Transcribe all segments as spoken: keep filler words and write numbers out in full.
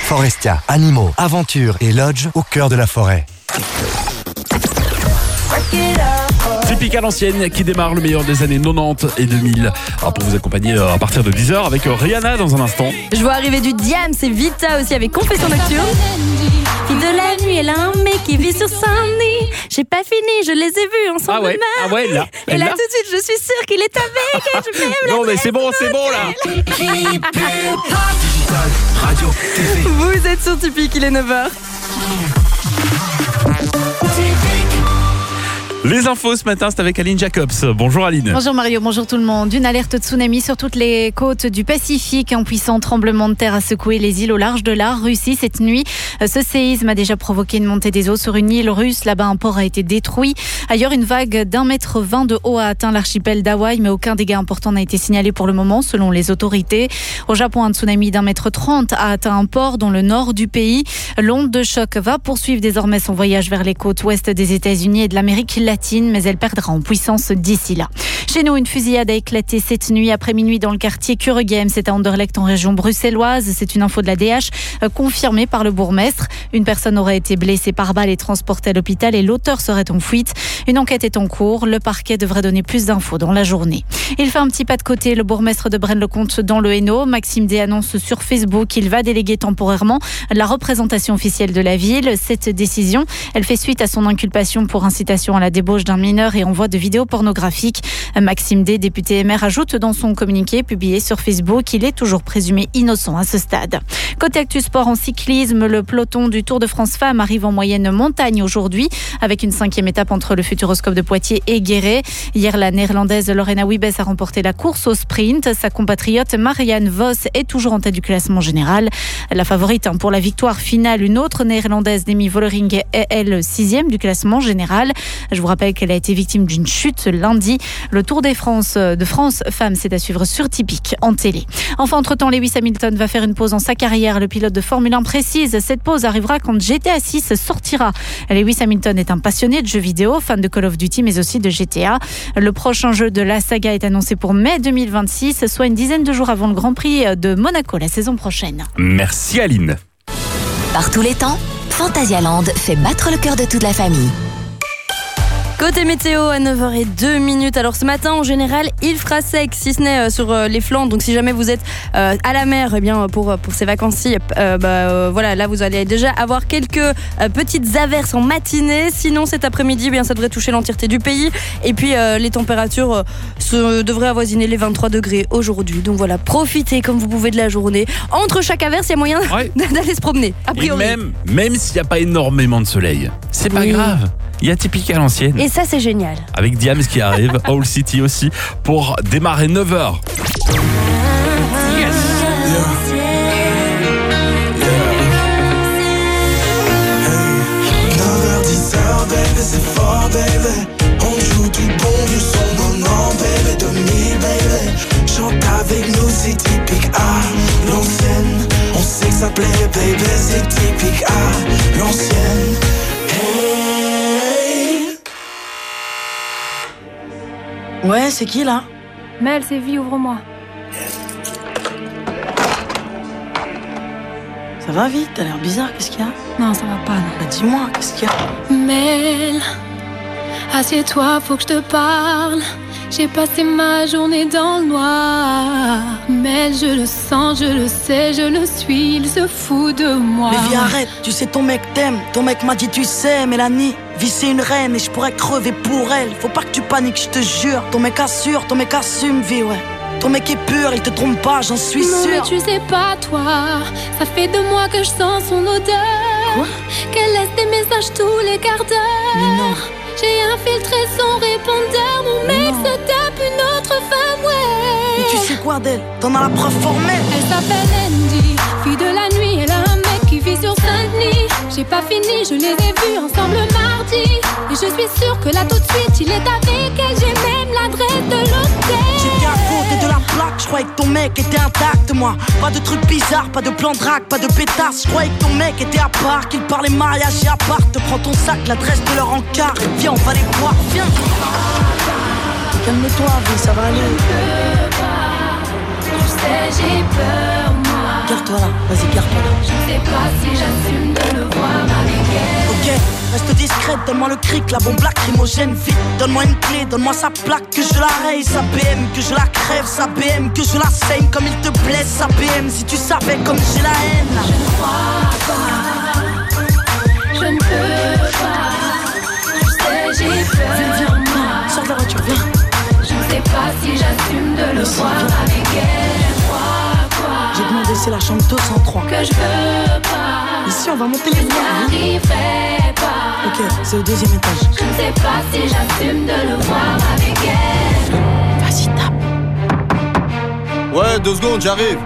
Forestia, animaux, aventures et lodge au cœur de la forêt. Typique à l'ancienne qui démarre le meilleur des années quatre-vingt-dix et deux mille. Alors pour vous accompagner à partir de dix heures avec Rihanna dans un instant. Je vois arriver du Diams et Vita aussi avec Confession nocturne. Fille de la nuit, elle a un mec qui vit sur Saint-Denis. J'ai pas fini, je les ai vus ensemble. Ah ouais, ah ouais là. Et là, là tout de suite, je suis sûre qu'il est avec elle. Je m'aime. Non mais c'est bon, c'est bon là. Radio, T V. Vous êtes sur Typique, il est neuf heures. Les infos ce matin, c'est avec Aline Jacobs. Bonjour Aline. Bonjour Mario, bonjour tout le monde. Une alerte tsunami sur toutes les côtes du Pacifique. Un puissant tremblement de terre a secoué les îles au large de la Russie cette nuit. Ce séisme a déjà provoqué une montée des eaux sur une île russe. Là-bas, un port a été détruit. Ailleurs, une vague d'un mètre vingt de haut a atteint l'archipel d'Hawaï, mais aucun dégât important n'a été signalé pour le moment, selon les autorités. Au Japon, un tsunami d'un mètre trente a atteint un port dans le nord du pays. L'onde de choc va poursuivre désormais son voyage vers les côtes ouest des États-Unis et de l'Amérique latine, mais elle perdra en puissance d'ici là. Chez nous, une fusillade a éclaté cette nuit après minuit dans le quartier Kuregem. C'est à Anderlecht en région bruxelloise. C'est une info de la D H euh, confirmée par le bourgmestre. Une personne aurait été blessée par balle et transportée à l'hôpital et l'auteur serait en fuite. Une enquête est en cours. Le parquet devrait donner plus d'infos dans la journée. Il fait un petit pas de côté. Le bourgmestre de Braine-le-Comte dans le Hainaut, Maxime D, annonce sur Facebook qu'il va déléguer temporairement la représentation officielle de la ville. Cette décision, elle fait suite à son inculpation pour incitation à la débauche d'un mineur et envoi de vidéos pornographiques. Maxime D, député M R, ajoute dans son communiqué publié sur Facebook qu'il est toujours présumé innocent à ce stade. Côté actu sport en cyclisme, le peloton du Tour de France Femmes arrive en moyenne montagne aujourd'hui avec une cinquième étape entre le Futuroscope de Poitiers et Guéret. Hier, la néerlandaise Lorena Wiebes a remporté la course au sprint. Sa compatriote Marianne Vos est toujours en tête du classement général. La favorite pour la victoire finale, une autre néerlandaise, Demi Vollering, est elle sixième du classement général. Je vous rappelle qu'elle a été victime d'une chute lundi. Le Tour des France, de France Femmes, c'est à suivre sur Typique en télé. Enfin, entre-temps, Lewis Hamilton va faire une pause dans sa carrière. Le pilote de Formule un précise, cette pause arrivera quand G T A six sortira. Lewis Hamilton est un passionné de jeux vidéo, fan de Call of Duty, mais aussi de G T A. Le prochain jeu de la saga est annoncé pour mai deux mille vingt-six, soit une dizaine de jours avant le Grand Prix de Monaco la saison prochaine. Merci Aline. Par tous les temps, Phantasialand fait battre le cœur de toute la famille. Côté météo à neuf heures zéro deux minutes. Alors ce matin en général il fera sec si ce n'est sur les flancs. Donc si jamais vous êtes euh, à la mer, eh bien pour pour ces vacances-ci, euh, bah, euh, voilà, là vous allez déjà avoir quelques euh, petites averses en matinée. Sinon cet après-midi, eh bien ça devrait toucher l'entièreté du pays. Et puis euh, les températures euh, se, devraient avoisiner les vingt-trois degrés aujourd'hui. Donc voilà, profitez comme vous pouvez de la journée. Entre chaque averse, il y a moyen ouais. d'aller se promener. A priori. Et même même s'il n'y a pas énormément de soleil, c'est pas oui. grave. Il y a Typique à l'ancienne. Et ça, c'est génial. Avec Diams qui arrive, Owl City aussi, pour démarrer neuf heures. Yes. neuf heures dix heures, baby, c'est fort, baby. On joue du bon, du son, non, non, baby, deux mille, baby. Chante avec nous, c'est Typique à l'ancienne. On sait que ça plaît, baby, c'est Typique à l'ancienne. Ouais, c'est qui là? Mel, c'est vie, ouvre-moi. Ça va vite, t'as l'air bizarre, qu'est-ce qu'il y a? Non, ça va pas, non. Bah dis-moi, qu'est-ce qu'il y a? Mel, assieds-toi, faut que je te parle. J'ai passé ma journée dans le noir. Mel, je le sens, je le sais, je le suis, il se fout de moi. Mais viens, arrête, tu sais ton mec t'aime. Ton mec m'a dit tu sais, Mélanie, vie c'est une reine et je pourrais crever pour elle. Faut pas que tu paniques, je te jure. Ton mec assure, ton mec assume, vie, ouais. Ton mec est pur, il te trompe pas, j'en suis non, sûre. Mais tu sais pas, toi, ça fait deux mois que je sens son odeur. Quoi? Qu'elle laisse des messages tous les quarts d'heure. Mais non. J'ai infiltré son répondeur, mon mais mec non. se tape une autre femme, ouais. Mais tu sais quoi d'elle? T'en as la preuve formelle. Elle s'appelle Andy, fille de la nuit, elle a un mec qui vit sur Saint-Denis. J'ai pas fini, je les ai vus ensemble mardi. Et je suis sûre que là tout de suite il est avec elle. J'ai même l'adresse de l'hôtel. J'étais à côté de la plaque, je croyais que ton mec était intact, moi. Pas de trucs bizarres, pas de plan de drague, pas de pétasse. Je croyais que ton mec était à part, qu'il parlait mariage et à part. Te prends ton sac, l'adresse de leur encart. Viens, on va les voir, viens. Calme-toi, vie, ça va aller. Tu sais, j'ai peur, moi. Garde-toi là, vas-y, garde-toi là. Je sais pas si j'assume de le voir avec elle. Ok, reste discrète, donne-moi le cric, la bombe lacrymogène, vite. Donne-moi une clé, donne-moi sa plaque, que je la raye, sa B M, que je la crève, sa B M, que je la saigne comme il te blesse, sa B M, si tu savais comme j'ai la haine. Je ne crois pas, je ne peux pas. Tu sais, j'ai peur. Viens, viens, viens, sors de la voiture, viens. Je ne sais pas si j'assume de le si, voir viens. avec elle. Je crois quoi? J'ai demandé, c'est la chambre deux cent trois. Que je veux pas. Ici, on va monter les Je voies. n'arriverai pas. Ok, c'est au deuxième étage. Je ne sais pas si j'assume de le voir avec elle. Vas-y, tape. Ouais, deux secondes, j'arrive.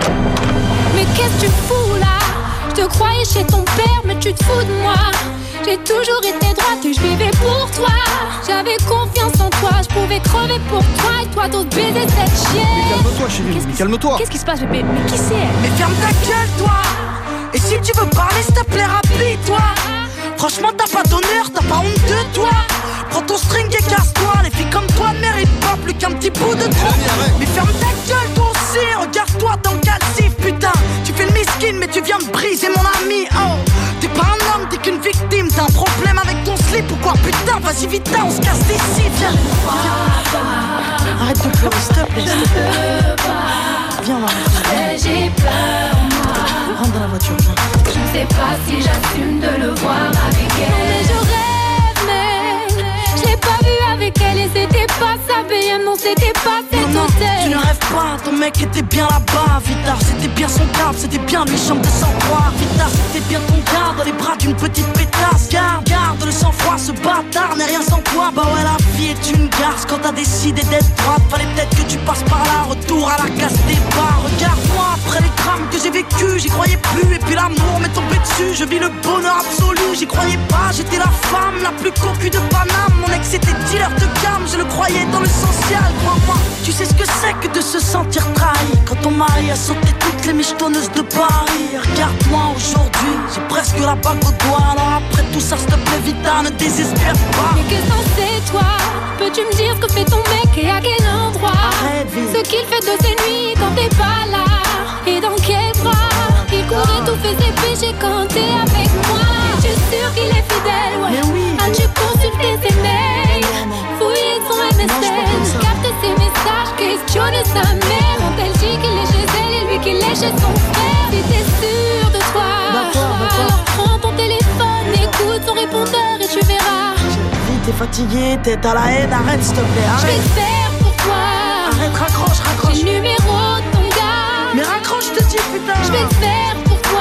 Mais qu'est-ce que tu fous là? Je te croyais chez ton père, mais tu te fous de moi. J'ai toujours été droite et je vivais pour toi. J'avais confiance en toi, je pouvais crever pour toi. Et toi t'oses baiser cette chienne. Mais calme-toi, chérie, mais calme-toi. Qu'est-ce qui se passe, bébé? Mais qui c'est elle? Mais ferme ta gueule, toi. Et si tu veux parler, s'il te plaît, rapide-toi. Franchement, t'as pas d'honneur, t'as pas honte de toi. Prends ton string et casse-toi. Les filles comme toi ne méritent pas plus qu'un petit bout de trop. Mais ferme ta gueule, toi aussi. Regarde-toi dans le calcif, putain. Tu fais le miskin, mais tu viens de briser mon ami. Oh, t'es pas un homme, t'es qu'une victime. T'as un problème avec ton slip ou quoi? Putain, vas-y vite, on se casse d'ici. Viens, viens. Arrête de pleurer, s'il te plaît. Je ne peux pas. Viens, on va J'ai peur, moi. rentre dans la voiture, viens. Je ne sais pas si j'assume de le voir avec elle. Non mais je rêve, mais je l'ai pas vu avec elle et c'était pas sa B M, non c'était pas cet Non, non, tu hôtel. ne rêves pas, ton mec était bien là-bas. Vitard, c'était bien son câble, c'était bien lui, chambre de sang-froid. Vitard, c'était bien ton gars dans les bras d'une petite pétasse. Garde, garde le sang-froid, ce bâtard n'est rien sans toi. Bah ouais, la vie est une garce quand t'as décidé d'être droite. Fallait peut-être que tu passes par là, retour à la casse des bars. Regarde-moi, après les drames que j'ai vécu, j'y croyais plus. Et puis l'amour m'est tombé dessus, je vis le bonheur absolu. J'y croyais pas, j'étais la femme la plus cocu de Paname. Mon ex était dealer de gamme, je le croyais dans le social, crois-moi. Tu sais ce que c'est que de se sentir trahi quand ton mari a sauté toutes les michetonneuses de Paris. Regarde-moi aujourd'hui, j'ai presque la bague au doigt. Alors après tout ça, s'il te plaît, Vita, ne désespère pas. Mais qu'est-ce que c'est toi? Peux-tu me dire ce que fait ton mec et à quel endroit? Arrête, Viv. Ce qu'il fait de ses nuits quand t'es pas là. Et dans quel bras? Il courait tout fait ses péchés quand t'es avec moi. Es-tu sûr qu'il est fidèle? Ouais. Mais oui. As-tu consulté ses mails? Fouillé son M S Non, je suis pas comme N, ça. capté ses messages, questionné sa mère. Ont-elle dit qu'il est chez elle et lui qu'il est chez son frère? Si t'es sûr de toi, D'accord, d'accord. alors prends ton téléphone, écoute son répondeur et tu verras. Vite, t'es fatigué, t'es à la haine, arrête s'il te plaît, Je vais arrête. le faire pour toi. Arrête, raccroche, J'ai raccroche. le numéro de ton gars. Mais raccroche, je te dis, putain. Je vais le faire pour toi.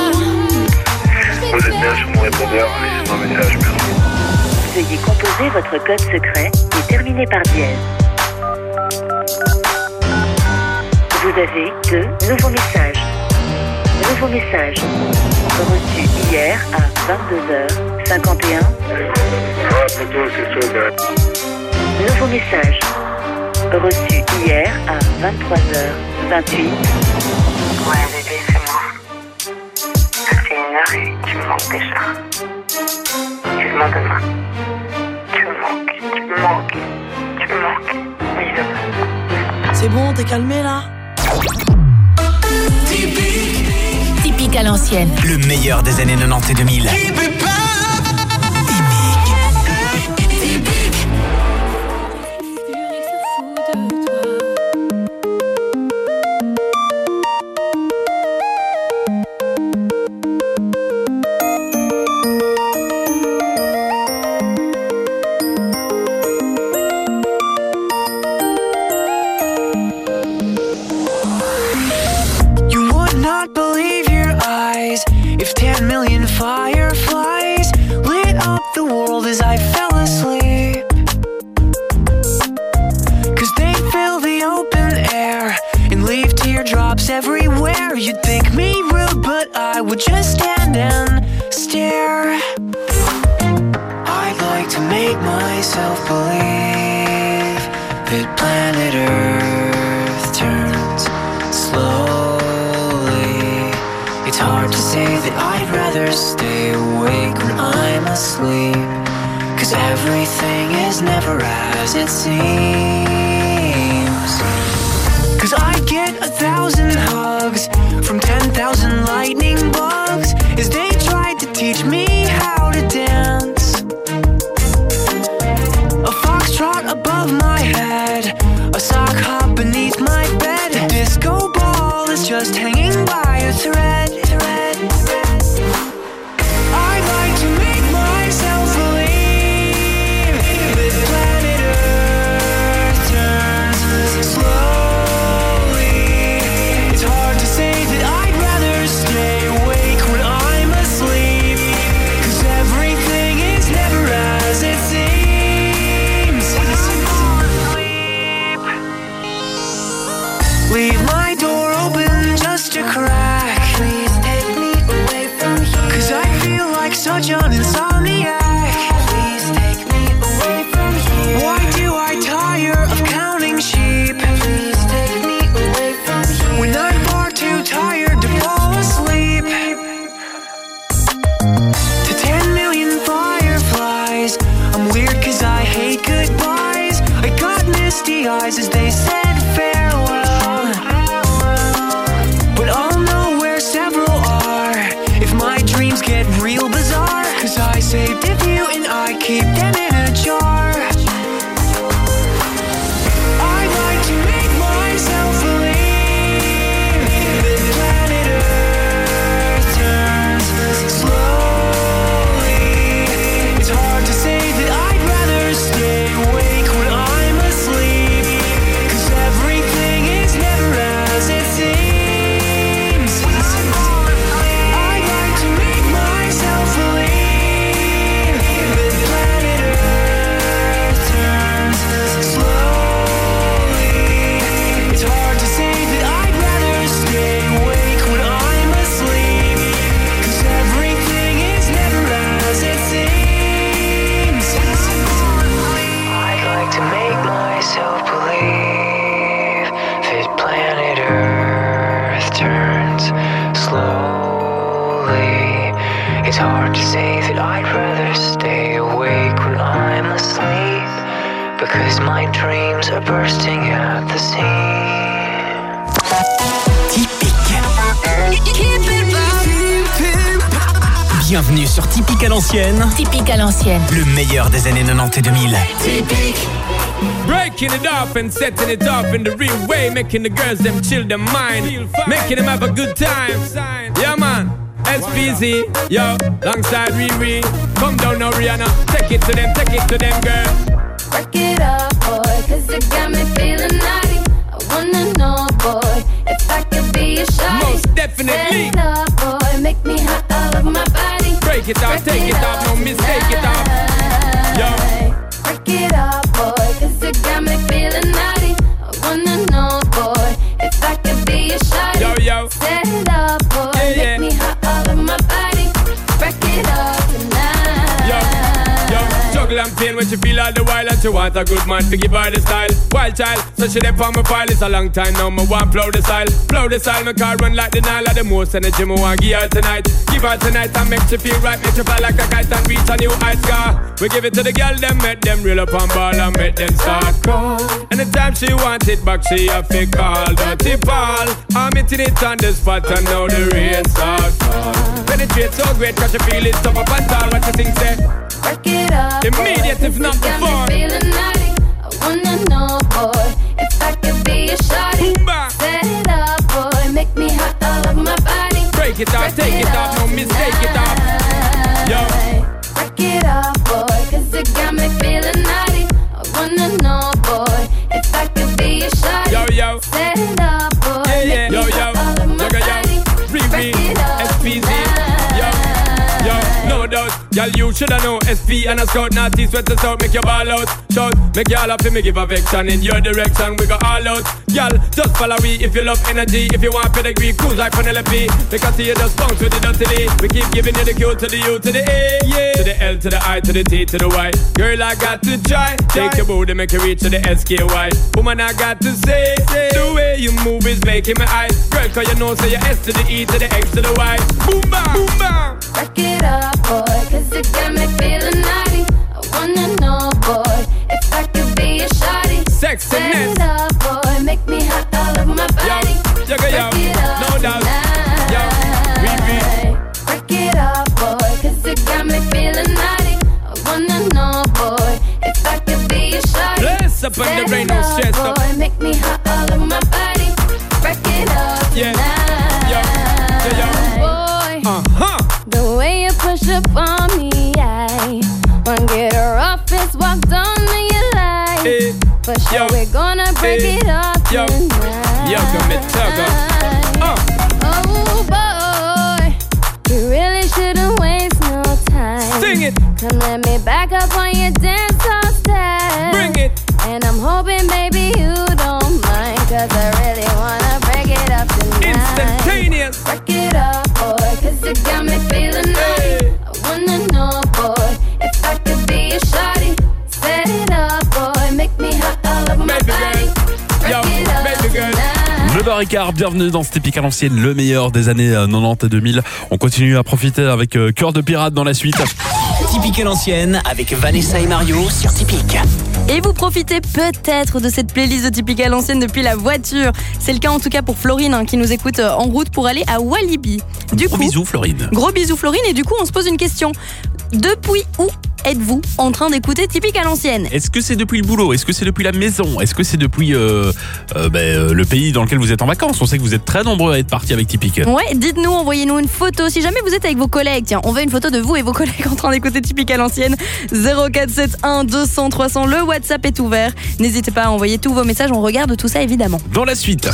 Je vais le Vous êtes bien faire sur mon répondeur, laissez un message, merci. Veuillez composer votre code secret et terminer par dièse. Vous avez deux nouveaux messages. Nouveau message reçu hier à vingt-deux heures cinquante et un. Ouais, plutôt, c'est chaud, ouais. Nouveau message reçu hier à vingt-trois heures vingt-huit. Ouais, bébé, c'est moi. Ça fait une heure et tu me manques déjà. Tu me manques demain. Tu me manques, tu me manques, tu me manques. Bisous. C'est bon, t'es calmé là? Typique. Typique à l'ancienne. Le meilleur des années quatre-vingt-dix et deux mille. You would not believe your eyes if ten million fireflies lit up the world as I fell asleep. Cause they fill the open air and leave teardrops everywhere. You'd think me rude, but I would just stand and stare. I'd like to make myself believe that planet Earth turns slowly. It's hard to say that I'd rather stay awake when I'm asleep, cause everything is never as it seems. Cause I get a thousand hugs eyes from ten thousand lightning bugs as they tried to teach me how to dance. A foxtrot above my head, a sock hop beneath my bed. A disco ball is just hanging by a thread, thread, thread. I'd like to make myself believe that planet Earth turns slowly. It's hard to say that I'd rather stay awake when I'm asleep, 'cause everything is never as it seems. Leave my door open just a crack. Please take me away from here, 'cause I feel like such an insomniac. Please take me away from here. Why do I tire of counting sheep? Please take me away from here, when I'm far too tired to fall asleep. To ten million fireflies, I'm weird 'cause I hate goodbyes. I got misty eyes as they said farewell, but I'll know where several are if my dreams get real bizarre, 'cause I saved a few and I keep them in a jar. I'd like to make myself believe that planet Earth turns slowly. It's hard to say that I'd rather stay awake when I'm asleep, 'cause everything is never as it seems. I'd like to make myself believe that planet Earth turns slowly. It's hard to say that I'd rather stay awake when I'm asleep, 'cause everything is never as it seems. I'd like to make myself believe that planet Earth turns slowly. It's hard to say that I'd rather stay awake when I'm asleep, because my dreams are bursting at the seams. Bienvenue sur Typique à l'ancienne. Typique à l'ancienne. Le meilleur des années quatre-vingt-dix et deux mille. Typique. Breaking it up and setting it up in the real way, making the girls them chill their mind, making them have a good time. Yeah man, S P Z, yo, alongside Riri. Come down now Rihanna, take it to them, take it to them girl. Break it up, boy, 'cause it got me feeling naughty. I wanna know, boy, if I could be a shawty. Most definitely. Set it up, boy, make me hot all over my body. Break it up, take it up, no mistake it up. Yo. Break it up, boy, 'cause it got me feeling naughty. I wanna know, boy, if I could be a shawty. Yo, yo. Set it up, boy, Yeah, yeah. make me hot all over my body. Break it up tonight. Yo, yo, juggle and pain when she feel all the while, and she want a good man to give her the style. Wild child, so she there for my file. It's a long time now, me want blow the style. Blow the style, my car run like the Nile. Of the most energy me want give her tonight. Give her tonight and make she feel right, make she fly like a kite and reach a new height scar. We give it to the girl, them make them reel up on ball and make them start crawl. Anytime she want it back, she have to call Dirty Paul. I'm hitting it on the spot and now the rain starts fall. Penetrate so great, cause she feel it tough up and tall. What you think, say? Break it up, immediate boy, if not got me before. feeling naughty. I wanna know, boy, if I could be a shawty. Set it up, boy, make me hot all over my body. Break it up, take it up, no mistake it up. Yo. Break it up, boy, 'cause it got me feeling naughty. I wanna know, boy, if I could be a shawty. Yo, yo. Set it up, boy, Yeah, yeah. make me Yo, hot yo. all over my Yo, yo. body. Free Break me, it up S P Z. Yo, yo, no doubt. Y'all, you shoulda know S P and a scout, naughty sweat us out, make your ball out. Shout, make y'all happy, me give affection in your direction, we go all out. Y'all, just follow we if you love energy, if you want pedigree, cruise like Penelope. Because see you just bounce with the dirty D. We keep giving you the Q to the U to the A, yeah. To the L to the I to the T to the Y. Girl, I got to try, take your booty, make you reach to the S K Y. Woman, I got to say, say, the way you move is making my eyes. Girl, cause you know, say your S to the E to the X to the Y. Boom, bam, boom, bam. Break it up, boy, 'cause it got me feeling naughty. I wanna know, boy, if I could be a shawty. Sexiness. Set it up, boy, make me hot all over my body. Yo, yo, yo, no doubt. up and there ain't no stress up. Boy, make me hot all over my body. Break it up Yeah. tonight. Yeah. Yeah, yeah. Boy, Uh-huh. the way you push up on me, I wanna get her off this walk down to your life. Hey. For sure, Yo. we're gonna break Hey. it up Yo. tonight. Yo, come here, tugger. Uh. Oh boy, you really shouldn't waste no time. Sing it. Come let me back up on your dance hall step. Bring it. And I'm hoping, baby, you don't mind, cause I really wanna break it up tonight. Instantaneous. Break it up, boy, cause you got me feeling nice. Hey. I wanna know, boy, if I could be your shawty. Set it up, boy, make me hot all over my Baby body. girl. Break Yo, it up baby girl. tonight. neuf heures quinze, bienvenue dans Typique à l'ancienne, le meilleur des années euh, quatre-vingt-dix et deux mille. On continue à profiter avec euh, Cœur de Pirate dans la suite. Typique à l'ancienne avec Vanessa et Mario sur Typique. Et vous profitez peut-être de cette playlist de Typique à l'ancienne depuis la voiture. C'est le cas en tout cas pour Florine hein, qui nous écoute euh, en route pour aller à Walibi. Du Gros coup, bisous Florine. Gros bisous Florine, et du coup on se pose une question. Depuis où êtes-vous en train d'écouter Typique à l'ancienne? Est-ce que c'est depuis le boulot? Est-ce que c'est depuis la maison? Est-ce que c'est depuis euh, euh, ben, euh, le pays dans lequel vous êtes en vacances? On sait que vous êtes très nombreux à être partis avec Typique. Ouais, dites-nous, envoyez-nous une photo. Si jamais vous êtes avec vos collègues, tiens, on veut une photo de vous et vos collègues en train d'écouter Typique à l'ancienne. zéro quatre sept un deux cents trois cents, le WhatsApp est ouvert. N'hésitez pas à envoyer tous vos messages, on regarde tout ça évidemment. Dans la suite.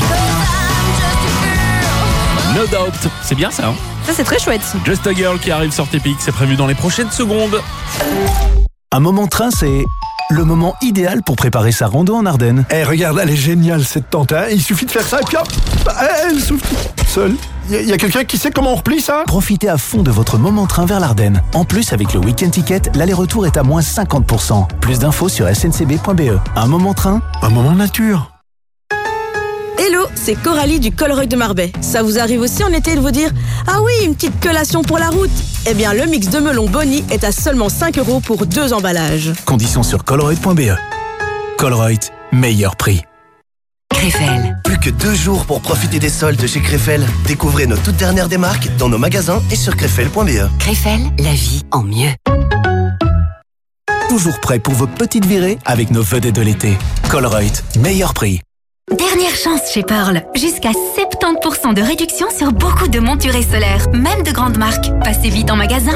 No Doubt, c'est bien ça hein? Ça c'est très chouette. Just a Girl qui arrive sur Typique, c'est prévu dans les prochaines secondes. Un moment train, c'est le moment idéal pour préparer sa rando en Ardennes. Eh, regarde, elle est géniale cette tente, hein. Il suffit de faire ça et puis hop, elle souffle seule. Il y, y a quelqu'un qui sait comment on replie ça? Profitez à fond de votre moment train vers l'Ardenne. En plus, avec le Week-end Ticket, l'aller-retour est à moins cinquante pour cent. Plus d'infos sur s n c b point b e. Un moment train, un moment nature. Hello, c'est Coralie du Colruyt de Marbais. Ça vous arrive aussi en été de vous dire « Ah oui, une petite collation pour la route !» Eh bien, le mix de melon Bonnie est à seulement cinq euros pour deux emballages. Conditions sur colruyt point b e. Colruyt, meilleur prix. Krefel. Plus que deux jours pour profiter des soldes chez Krefel. Découvrez nos toutes dernières démarques dans nos magasins et sur krefel point b e. Krefel, la vie en mieux. Toujours prêt pour vos petites virées avec nos vedettes de l'été. Colruyt, meilleur prix. Dernière chance chez Pearl. Jusqu'à soixante-dix pour cent de réduction sur beaucoup de monturés solaires, même de grandes marques. Passez vite en magasin.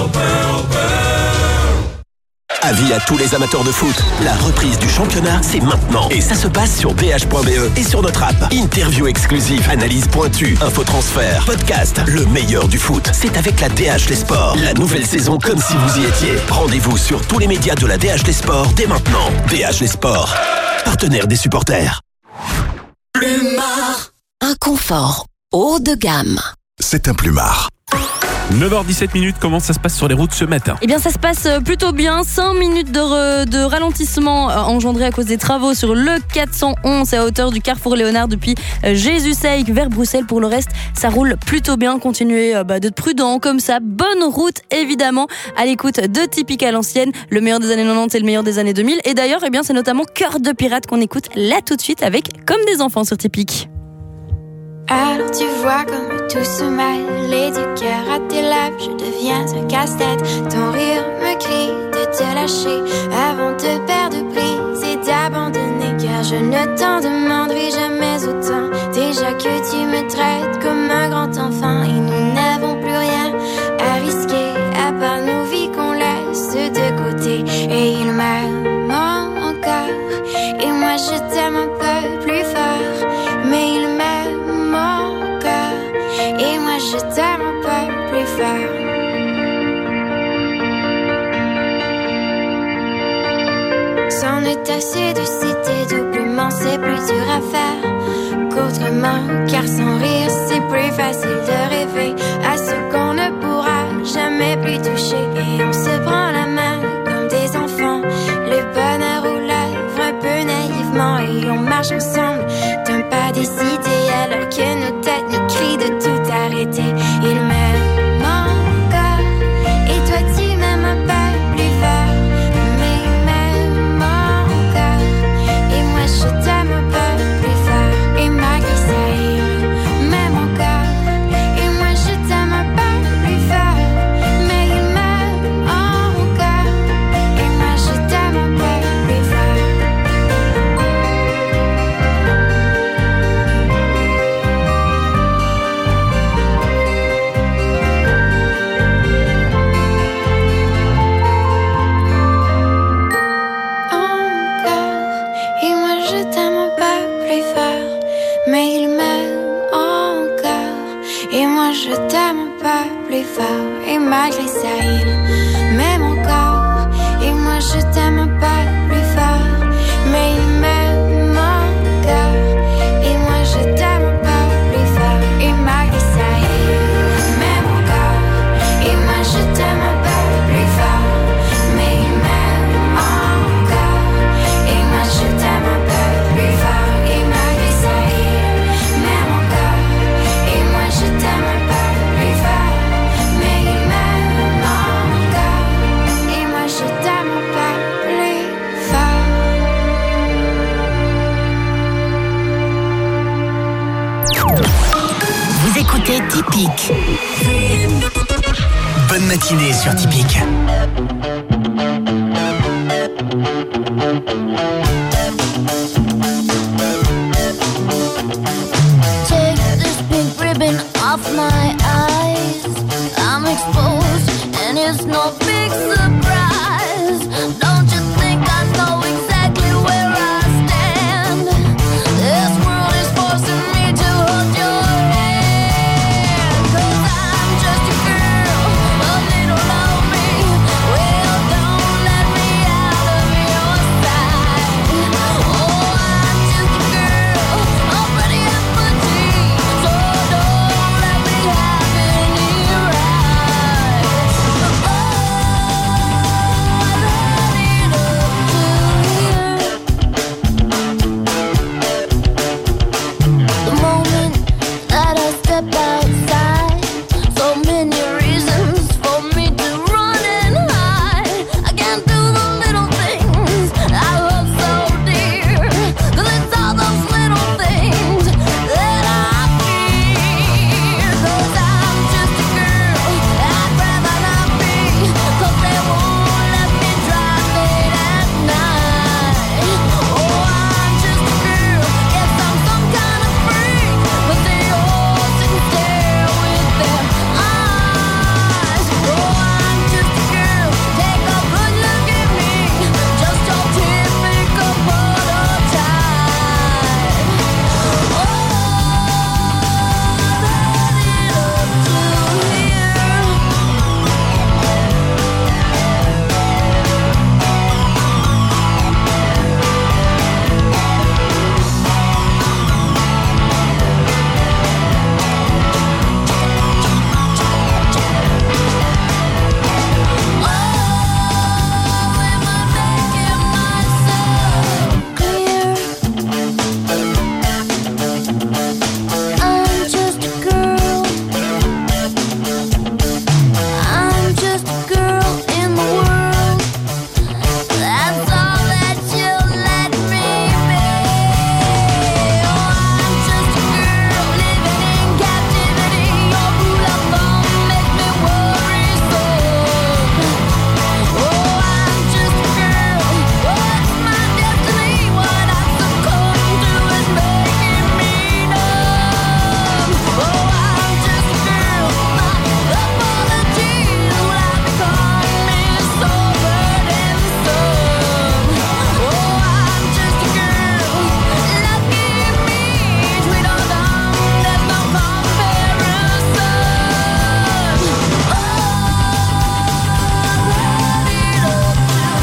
Avis à tous les amateurs de foot. La reprise du championnat, c'est maintenant. Et ça se passe sur b h point b e et sur notre app. Interview exclusive, analyse pointue, infotransfert, podcast. Le meilleur du foot, c'est avec la D H Les Sports. La nouvelle saison comme si vous y étiez. Rendez-vous sur tous les médias de la D H Les Sports dès maintenant. D H Les Sports, partenaire des supporters. Plumard. Un confort haut de gamme. C'est un Plumard. neuf heures dix-sept minutes, comment ça se passe sur les routes ce matin? Eh bien ça se passe plutôt bien, cinq minutes de, re, de ralentissement engendré à cause des travaux sur le quatre cent onze à hauteur du carrefour Léonard depuis Jésus-Seik vers Bruxelles. Pour le reste, ça roule plutôt bien, continuez bah, d'être prudent comme ça. Bonne route évidemment, à l'écoute de Typique à l'ancienne, le meilleur des années quatre-vingt-dix et le meilleur des années deux mille. Et d'ailleurs, eh bien, c'est notamment Cœur de Pirate qu'on écoute là tout de suite avec Comme des enfants sur Typique. Alors tu vois comme tout se mêle et du cœur à tes lèvres, je deviens un casse-tête. Ton rire me crie de te lâcher avant de perdre prise et d'abandonner, car je ne t'en demanderai jamais autant. Déjà que tu me traites comme un grand enfant et nous n'avons plus rien à risquer à part nos vies qu'on laisse de côté. Et il m'aime encore et moi je t'aime un peu plus fort, mais il m'aime et moi je t'aime un peu plus fort. C'en est assez de citer doublement, c'est plus dur à faire qu'autrement, car sans rire c'est plus facile de rêver à ce qu'on ne pourra jamais plus toucher. Et on se prend la main comme des enfants, le bonheur aux lèvres un peu naïvement, et on marche ensemble d'un pas décidé alors que nos têtes nous crient de tout arrêter. Il m'aime encore et toi tu m'aimes un peu plus fort, mais il m'aime encore et moi je t'aime un peu plus fort. Et malgré ça il m'aime encore moi je t'aime pas plus fort. Et malgré ça il m'aime encore. Et moi je t'aime pas plus fort. Mais il m'aime encore. Et moi je t'aime pas plus fort. Et malgré ça il m'aime encore. Et moi je t'aime pas plus fort. Mais il m'aime encore. Et moi je t'aime pas plus fort. Et malgré ça il m'aime encore. Et moi je t'aime pas plus fort. Mais il m'aime encore. Et moi je t'aime pas plus fort. Vous écoutez Typique. Bonne matinée sur Typique. Take this pink ribbon off my eyes. I'm exposed and it's no big surprise. Don't you think I know exactly where I stand? This world is forcing me to hold your hand. 'Cause I'm just a girl, a little lonely. Well, don't let me out of your sight. Oh, I'm just a girl, I'm pretty and petite. So don't let me have any rights. Oh, I let it up to here. The moment that I step outside, so many reasons for me to run and hide. I can't do the little things I love so dear. 'Cause it's all those little things that I fear. 'Cause I'm just a girl, I'd rather not be. 'Cause they won't let me drive late at night. Oh, I'm just a girl, guess I'm some kind of freak. But they all sit and stare with their eyes. Oh, I'm just a girl, take a good look at me. Just your typical prototype. Oh, let it up to here. I'm just a girl. I'm just a girl in the world. That's all that you'll let me be. Oh, I'm just a girl living in captivity. Your rule of thumb makes me worry so. Oh, I'm just a girl. What's my destiny? What I succumb to is making me numb. Oh, I'm just a girl. My apologies will I become is so burdensome. Oh, I'm just a girl. Lucky me, sweet or dumb, there's no comparison. Oh, let it up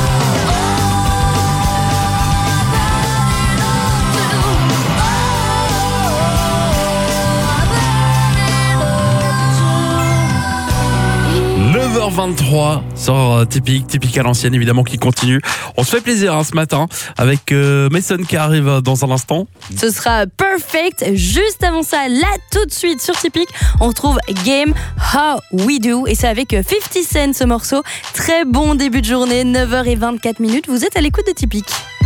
neuf heures vingt-trois sur euh, Typique, Typique à l'ancienne évidemment qui continue. On se fait plaisir hein, ce matin avec euh, Mason qui arrive euh, dans un instant. Ce sera Perfect. Juste avant ça, là tout de suite sur Typique, on retrouve Game How We Do. Et c'est avec fifty Cent ce morceau. Très bon début de journée, neuf heures vingt-quatre minutes. Vous êtes à l'écoute de Typique.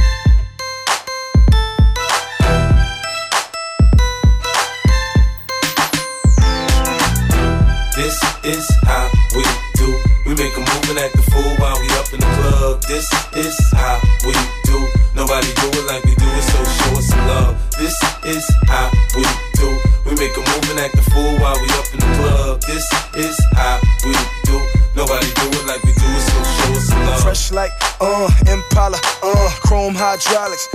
This is how we do. We make a move and act a fool while we up in the club. This is how we do. Nobody do it like we do it, so show us some love. This is how we do. We make a move and act a fool while we up in the club. This is how we do. Nobody do it like we do it, so show us some love. Fresh like, uh, Impala, uh, chrome hydraulics.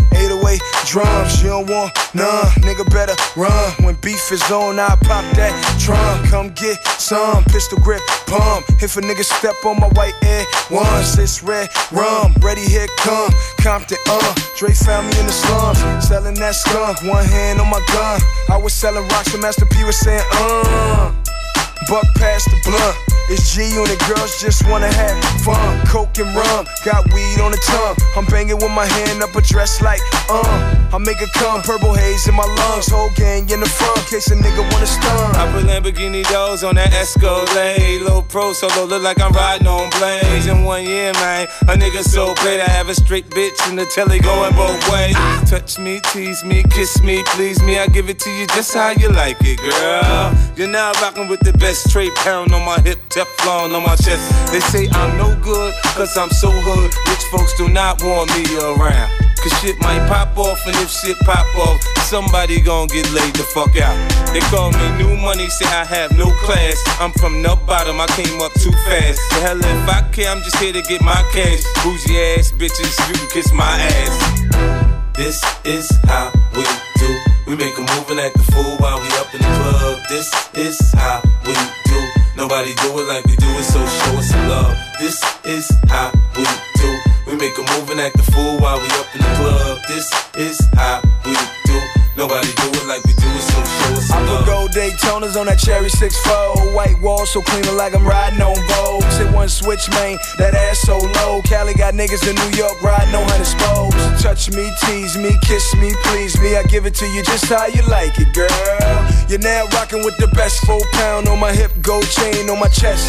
eight oh eight drums, you don't want none, nigga better run. When beef is on, I pop that drum. Come get some, pistol grip, pump. If a nigga step on my white Air Ones, it's red rum, ready, here come Compton, uh Dre found me in the slums, selling that skunk, one hand on my gun. I was selling rocks when Master P was saying, uh buck past the blunt. It's G on it, girls just wanna have fun. Coke and rum, got weed on the tongue. I'm banging with my hand up a dress like, uh I make it come, purple haze in my lungs. Whole gang in the front, case a nigga wanna stun. I put Lamborghini doors on that Escalade. Low pro solo, look like I'm riding on blades. In one year, man, a nigga so paid. I have a straight bitch in the telly going both ways. Touch me, tease me, kiss me, please me. I give it to you just how you like it, girl. You're now rocking with the best straight pound on my hip, Teflon on my chest. They say I'm no good, cause I'm so hood. Rich folks do not want me around. Cause shit might pop off, and if shit pop off, somebody gon' get laid the fuck out. They call me new money, say I have no class. I'm from the bottom, I came up too fast. The hell if I care, I'm just here to get my cash. Bougie ass bitches, you can kiss my ass. This is how we do. We make a move and act the fool while we up in the club. This is how we do. Nobody do it like we do it, so show us some love. This is how we do. We make a move and act the fool while we up in the club. This is how we do. Nobody do it like we do it, so show us some love. I put gold Daytonas on that cherry six four. White wall so clean like I'm riding on Vogue. Hit one switch, man, that ass so low. Cali got niggas in New York riding on hundred spokes. Touch me, tease me, kiss me, please me. I give it to you just how you like it, girl. You're now rocking with the best. Four pound on my hip, gold chain on my chest.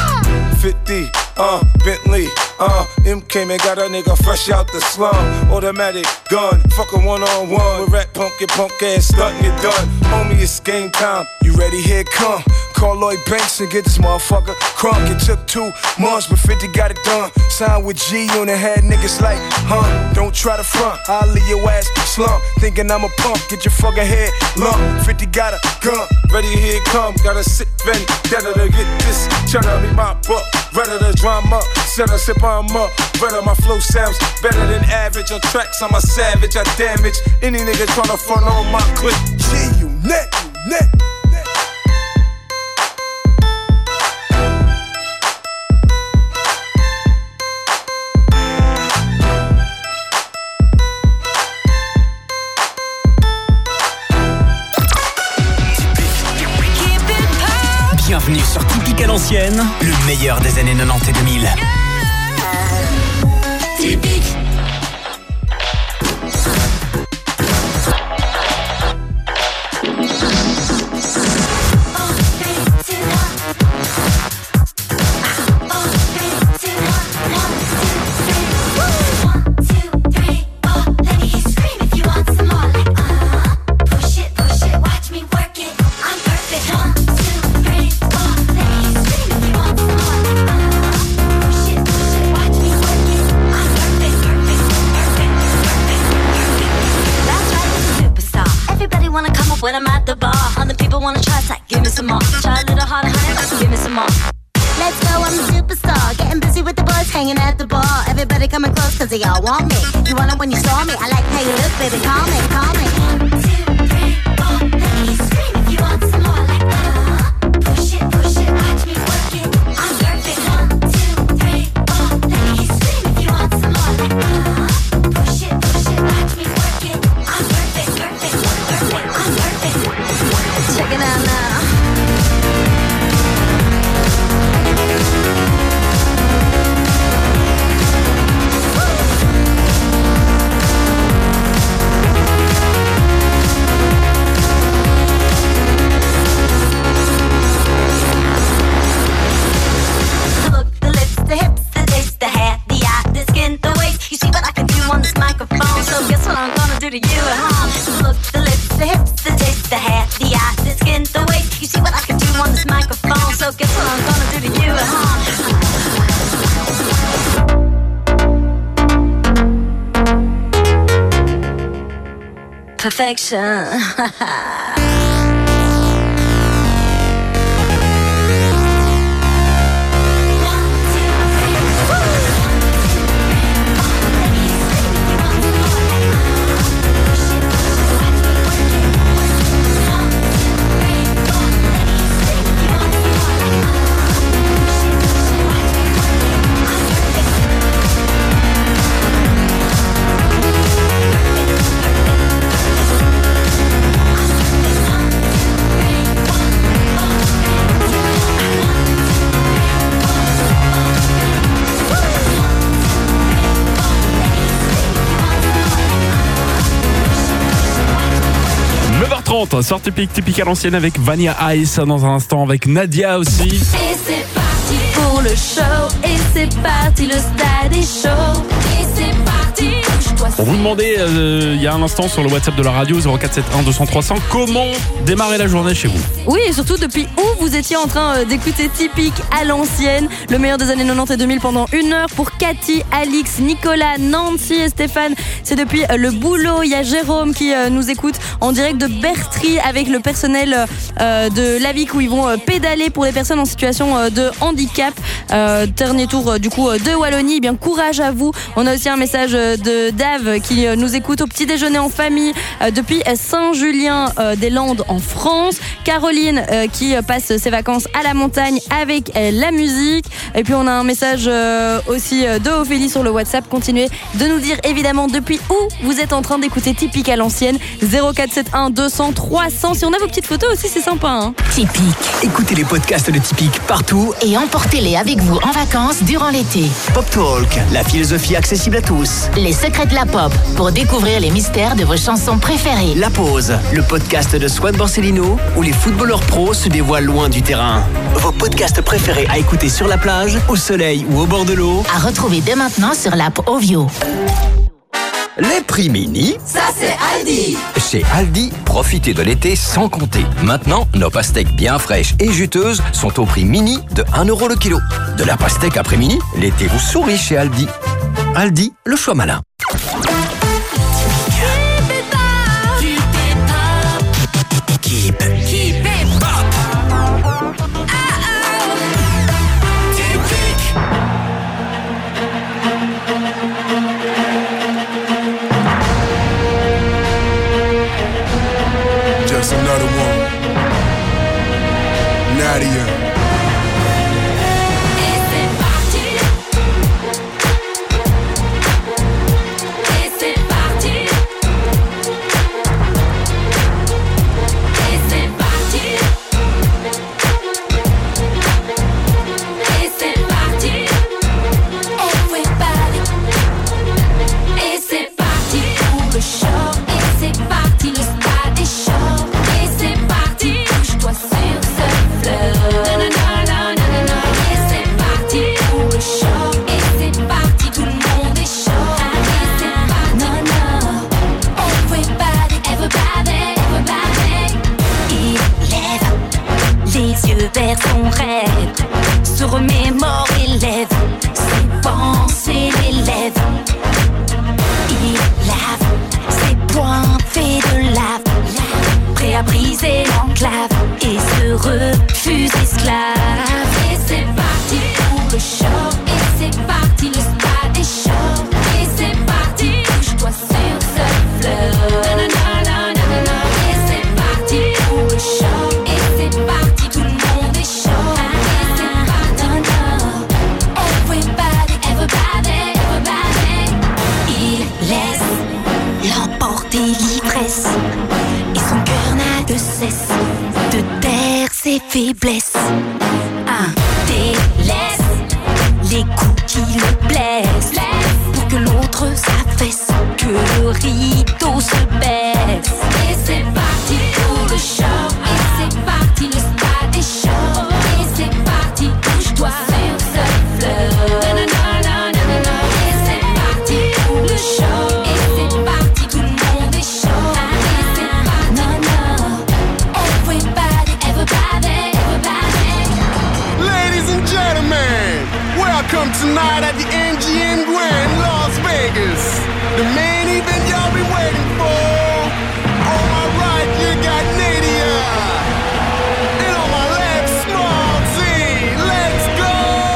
fifty, uh, Bentley, uh, M came and got a nigga fresh out the slum. Automatic gun, fuck a one-on-one with rat punk, get punk ass stuntin' it done. Homie, it's game time. You ready? Here it come. Call Lloyd Banks and get this motherfucker crunk. It took two months, but fifty got it done. Signed with G on the head, niggas like, huh? Don't try to front, I'll leave your ass slump. Thinking I'm a punk, get your fucking head lump. fifty got a gun, ready, here it come. Got a sick vendetta to get this. Tryna be my buck, ready to drama. Set a sip, I'm up. Better, my flow sounds better than average. On tracks, I'm a savage, I damage any nigga tryna front on my clip. G, you net, you net. Bienvenue sur Typique à l'ancienne, le meilleur des années quatre-vingt-dix et deux mille. Typique. When I'm at the bar, other people wanna try to give me some more. Try a little harder, honey, give me some more. Let's go, I'm a superstar. Getting busy with the boys, hanging at the bar. Everybody coming close, cause they all want me. You want it when you saw me, I like how you look, baby, call me, call me. One, two, three, four, let me scream if you want some more. Like, uh, push it, push it, watch me work it. I'm perfect. One, two, three, four, let me scream if you want some more. Like, uh, push it, push it, watch me work it. I'm perfect, perfect, perfect, I'm perfect. Check it out now. So guess what I'm gonna do to you, huh? Look, the lips, the hips, the taste, the hair, the eye, the skin, the waist. You see what I can do on this microphone. So guess what I'm gonna do to you, huh? Perfection. nonante. Sort typique, typique à l'ancienne avec Vanilla Ice dans un instant, avec Nadia aussi. Et c'est parti pour le show. Et c'est parti, le stade est chaud. Et c'est parti, bouge-toi. On vous demandait euh, il y a un instant sur le WhatsApp de la radio zéro quatre sept un deux cents trois cents comment démarrer la journée chez vous. Oui, et surtout depuis où vous étiez en train euh, d'écouter Typique à l'ancienne, le meilleur des années quatre-vingt-dix et deux mille pendant une heure pour Cathy, Alix, Nicolas, Nancy et Stéphane. C'est depuis euh, le boulot. Il y a Jérôme qui euh, nous écoute en direct de Bertry avec le personnel euh, de l'Avic où ils vont euh, pédaler pour les personnes en situation euh, de handicap. Euh, dernier tour euh, du coup euh, de Wallonie. Eh bien, courage à vous. On a aussi un message euh, de Dave qui euh, nous écoute au petit déjeuner en famille euh, depuis Saint-Julien-des-Landes euh, en France. Caroline euh, qui euh, passe ses vacances à la montagne avec euh, la musique. Et puis on a un message euh, aussi euh, de Ophélie sur le WhatsApp. Continuez de nous dire évidemment depuis où vous êtes en train d'écouter Typique à l'ancienne. zéro quatre sept un deux cents trois cents. Si on a vos petites photos aussi, c'est sympa. Hein. Typique. Écoutez les podcasts de Typique partout et emportez-les avec vous en vacances durant l'été. Pop Talk, la philosophie accessible à tous. Les secrets de la pop pour découvrir les mystères de vos chansons préférées. La pause, le podcast de Swan Borsellino où les footballeurs pros se dévoilent loin du terrain. Vos podcasts préférés à écouter sur la plage, au soleil ou au bord de l'eau. À retrouver dès maintenant sur l'app Ovio. Les prix mini, ça c'est Aldi. Chez Aldi, profitez de l'été sans compter. Maintenant, nos pastèques bien fraîches et juteuses sont au prix mini de un euro le kilo. De la pastèque après mini, l'été vous sourit chez Aldi. Aldi, le choix malin. Keep, keep it pop. Just another one. Nadia. Vers son rêve, se remémore et lève ses pensées, les lèvres. Il lave ses poings faits de lave, prêt à briser l'enclave et se refuse esclave. Et c'est parti pour le show, et c'est parti, le stade est chaud. Et c'est parti, bouge-toi sur ce fleuve. Et c'est parti pour le show, et c'est parti, tout le monde. L'ivresse et son cœur n'a de cesse de taire ses faiblesses. Un délaisse les coups qui le blessent pour que l'autre s'affaisse, que le rideau se baisse. Et c'est parti pour le show, et c'est parti, le stade est chaud. Et c'est parti, bouge-toi sur ce fleuve. Et c'est parti pour le show, et c'est parti, tout le monde. Welcome tonight at the M G M Grand Las Vegas. The main event y'all been waiting for. On my right, you got Nadia. And on my left, Small Z. Let's go!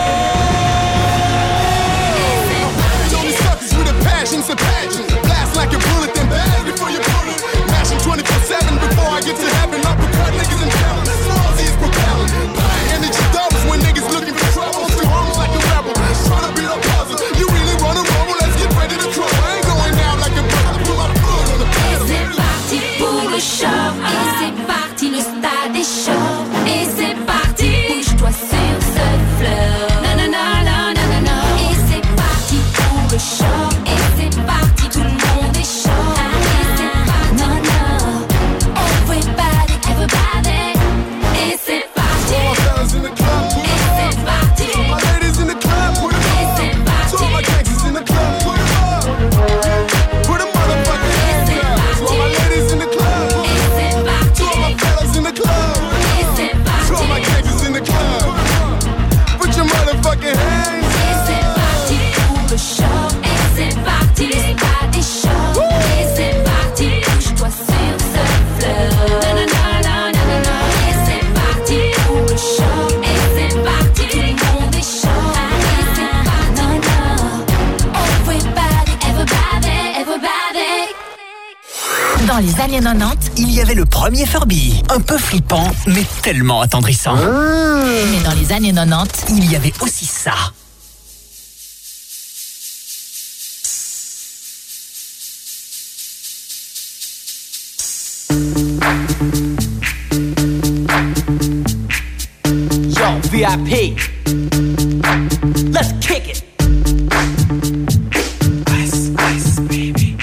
Tony suckers with a passion, it's a pageant. Blast like a bullet, then bag before you pull it. Mashing twenty-four seven before I get to heaven. Uppercut niggas and talent. Small Z is propelling. High energy doubles when niggas looking for trouble. Tryna beat up us. Dans les années quatre-vingt-dix, il y avait le premier Furby, un peu flippant, mais tellement attendrissant. mais dans les années quatre-vingt-dix, Il y avait aussi ça. Yo, V I P. Let's kick it. Ice, ice, baby.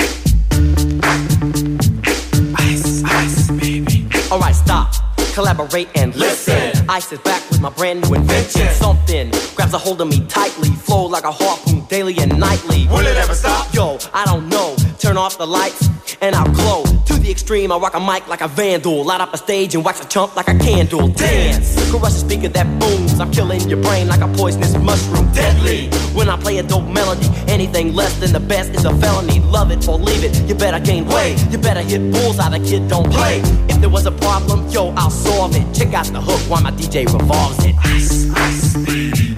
Ice, ice, baby. Alright, stop. Collaborate and listen. Ice is back with my brand new invention. Something grabs a hold of me tightly. Flow like a harpoon daily and nightly. Will it ever stop? Yo, I don't know. Turn off the lights and I'll glow. To the extreme, I rock a mic like a vandal. Light up a stage and wax a chump like a candle. Dance, crush a speaker that booms. I'm killing your brain like a poisonous mushroom. Deadly, when I play a dope melody. Anything less than the best is a felony. Love it or leave it, you better gain weight. You better hit bullseye, the kid don't play. If there was a problem, yo, I'll solve it. Check out the hook while my D J revolves it. Ice, ice, baby.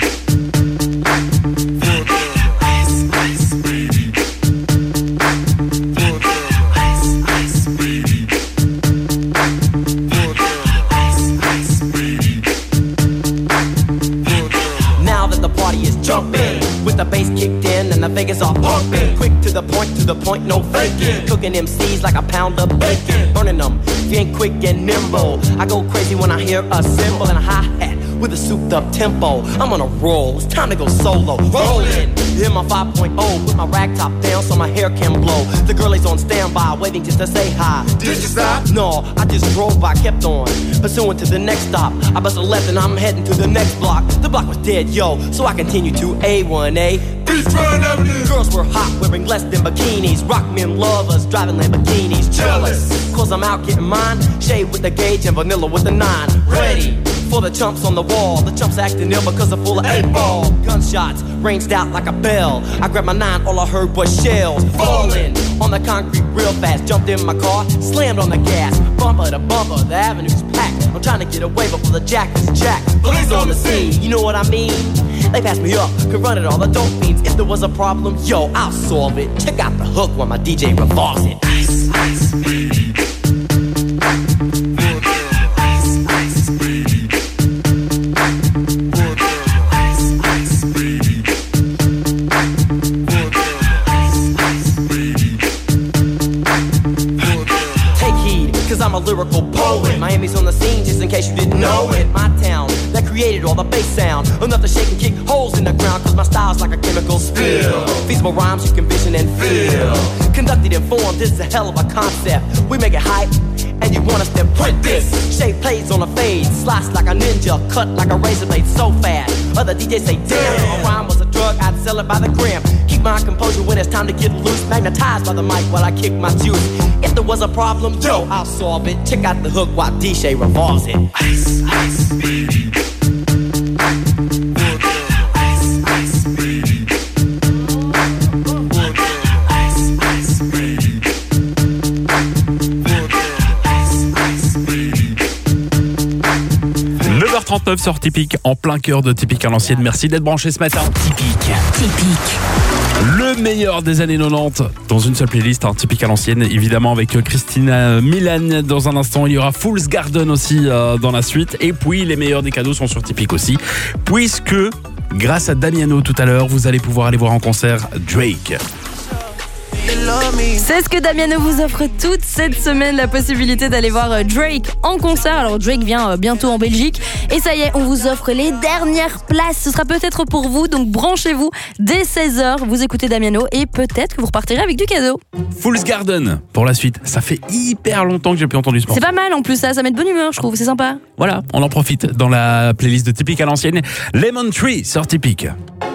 Jumping with the bass kicked in and the Vegas are pumping. Quick to the point, to the point, no faking. Cooking M Cs like a pound of bacon. Burning them, if you ain't quick and nimble. I go crazy when I hear a cymbal and a hi-hat with a souped up tempo. I'm on a roll, it's time to go solo. Rolling, in my five point oh, put my rag top down so my hair can blow. The girl is on standby, waiting just to say hi. Did you stop? No, I just drove by, kept on pursuing to the next stop. I bust a left and I'm heading to the next block. The block was dead, yo, so I continue to A one A. Girls were hot, wearing less than bikinis. Rock men lovers, driving Lamborghinis. Jealous, cause I'm out getting mine. Shade with the gauge and vanilla with the nine. Ready for the chumps on the wall. The chumps acting ill because they're full of eight ball. Gunshots ranged out like a bell. I grabbed my nine, all I heard was shells falling on the concrete real fast. Jumped in my car, slammed on the gas. Bumper to bumper, the avenue's packed. I'm trying to get away before the jack is jacked. Police on the scene, you know what I mean? They passed me up, could run it all, the dope fiends. If there was a problem, yo, I'll solve it. Check out the hook while my D J revolves it. Ice, ice, baby. I'm a lyrical poet. Miami's on the scene, just in case you didn't know it. My town, that created all the bass sound. Enough to shake and kick holes in the ground, cause my style's like a chemical spill. Feasible rhymes you can vision and feel. Conducted in form, this is a hell of a concept. We make it hype, and you want us to print this. Shape plays on a fade, slice like a ninja, cut like a razor blade so fast. Other D Js say, damn, a rhyme was a drug, I'd sell it by the gram. Keep my composure when it's time to get loose. Magnetized by the mic while I kick my juice. If there was a problem, yo, I'll solve it. Check out the hook while D J revolves it. Ice, ice, baby. Ice, ice, baby. Ice, ice, baby. neuf heures trente-neuf sur Typique, en plein cœur de Typique à l'ancienne. Merci d'être branché ce matin. Typique. Typique. Le meilleur des années quatre-vingt-dix dans une seule playlist, hein, Typique à l'ancienne, évidemment avec Christina Milan dans un instant. Il y aura Fool's Garden aussi euh, dans la suite. Et puis les meilleurs des cadeaux sont sur Typique aussi, puisque grâce à Damiano tout à l'heure, vous allez pouvoir aller voir en concert Drake. C'est ce que Damiano vous offre toute cette semaine, la possibilité d'aller voir Drake en concert. Alors Drake vient bientôt en Belgique et ça y est, on vous offre les dernières places. Ce sera peut-être pour vous, donc branchez-vous dès seize heures, vous écoutez Damiano et peut-être que vous repartirez avec du cadeau. Fool's Garden pour la suite, ça fait hyper longtemps que j'ai plus entendu ce morceau. C'est pas mal en plus, ça, ça met de bonne humeur je trouve, c'est sympa. Voilà, on en profite dans la playlist de Typique à l'ancienne. Lemon Tree sur Typique.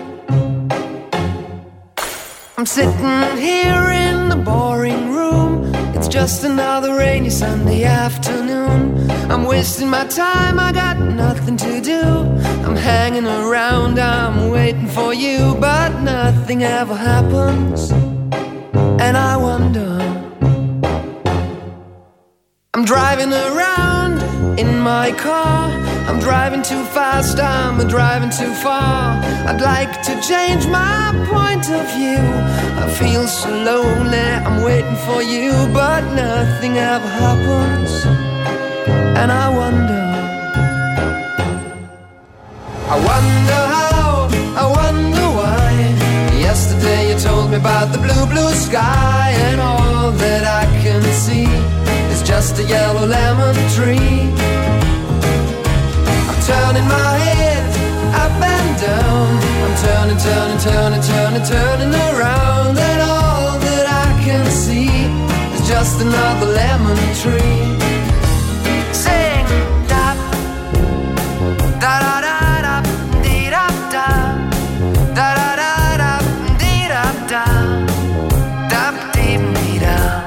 I'm sitting here in the boring room. It's just another rainy Sunday afternoon. I'm wasting my time, I got nothing to do. I'm hanging around, I'm waiting for you, but nothing ever happens. And I wonder, I'm driving around in my car. I'm driving too fast, I'm driving too far. I'd like to change my point of view. I feel so lonely, I'm waiting for you, but nothing ever happens. And I wonder, I wonder how, I wonder why. Yesterday you told me about the blue, blue sky, and all that I can see is just a yellow lemon tree. I'm turning my head up and down. I'm turning, turning, turning, turning, turning around, and all that I can see is just another lemon tree. Sing, da, da, da, da, da, dee, da, da, da, da, da, da, dee, da, da, da, dee, dee, da.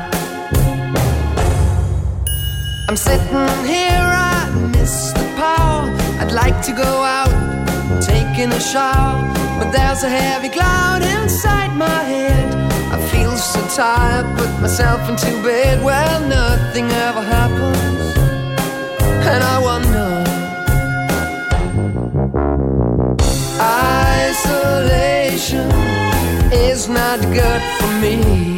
I'm sitting here, I miss the power. I'd like to go out, taking a shower, but there's a heavy cloud inside my head. I feel so tired, put myself into bed. Well, nothing ever happens, and I wonder. Isolation is not good for me.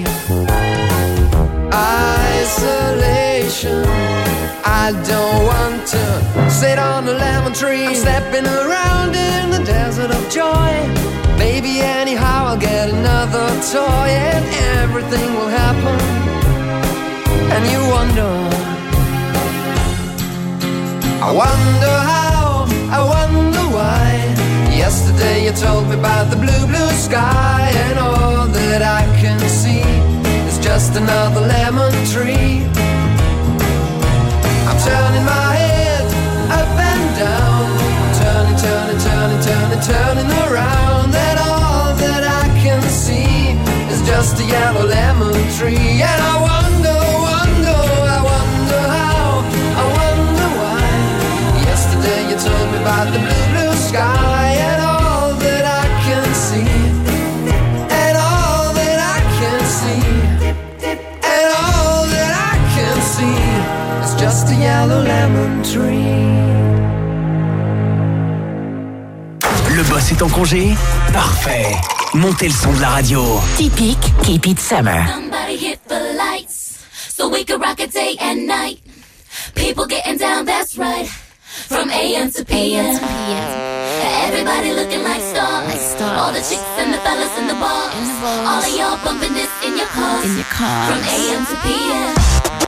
Isolation, I don't want to sit on a lemon tree. I'm stepping around in the desert of joy. Maybe anyhow I'll get another toy, and everything will happen. And you wonder, I wonder how, I wonder why. Yesterday you told me about the blue, blue sky, and all that I can see is just another lemon tree. I'm turning my head up and down. I'm turning, turning, turning, turning, turning around, and all that I can see is just a yellow lemon tree. And I wonder, wonder, I wonder how, I wonder why. Yesterday you told me about the blue, blue sky, and all that I can see, and all that I can see, and all that I can see is just a yellow lemon tree. Le boss est en congé? Parfait. Montez le son de la radio. Typique Keep It Summer. Somebody hit the lights so we can rock it day and night. People getting down, that's right. From A M to P M. Everybody looking like stars. Like stars. All the chicks and the fellas in the bars. In the bars. All of y'all bumping this in your cars. In your cars. From A M to P M.